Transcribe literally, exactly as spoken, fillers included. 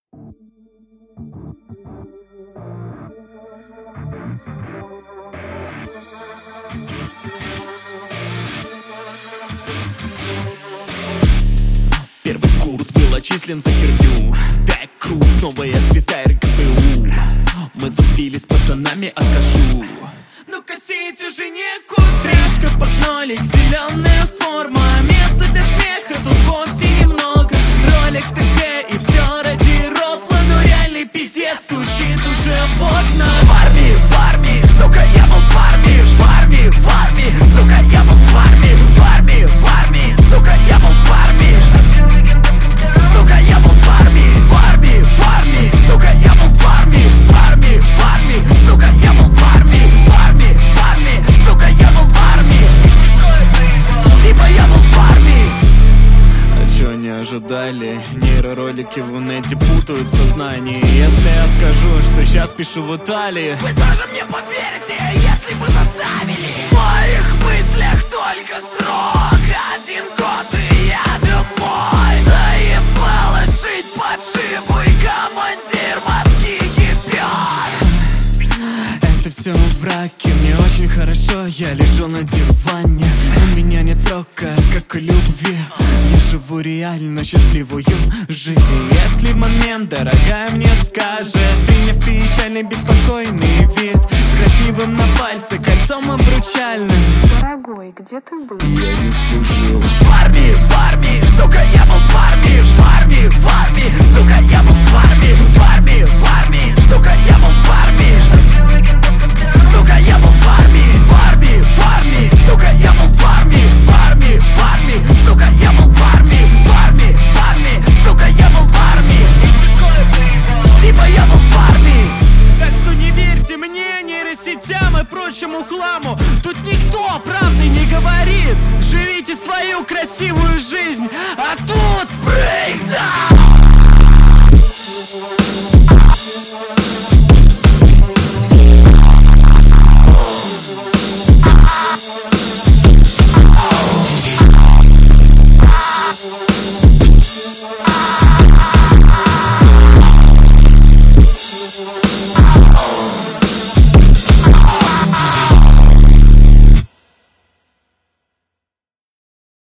Первый курс был отчислен за херню. Так крут, новая звезда эр ка пэ у. Мы забили с пацанами откажу. Ну косить уже некуда. Стрижка под нолик, зеленая форма. Места для смеха тут вовсе немного. Ролик в тэ гэ и все ради рофла. Но реальный пиздец стучит уже в окна. В армии, в армии, сука, я был в армии. В армии, в армии, сука, я был в армии. В армии, в армии, сука, я был в армии. Сука, я был в армии, в армии, в армии, сука, я был в армии, в армии, в армии, сука, я был в армии, в армии, в армии, сука, я был в армии. Типа я был в армии. А чё не ожидали? Нейроролики в инете путают сознание. Если я скажу, что сейчас пишу в Италии, вы тоже мне поверите, если бы заставили. В моих мыслях только срок. Один год и я домой. Заебало шить подшиву, и командир мозги ебет. Это все враки, мне очень хорошо. Я лежу на диване, у меня нет срока, как и любви. Я живу реально счастливую жизнь. Если в момент дорогая мне скажет, приняв печальный беспокойный вид, с красивым на пальце кольцом обручальным. Дорогой, где ты был? Я не служил в армии, в армии, сука, я был в армии, в армии, в армии,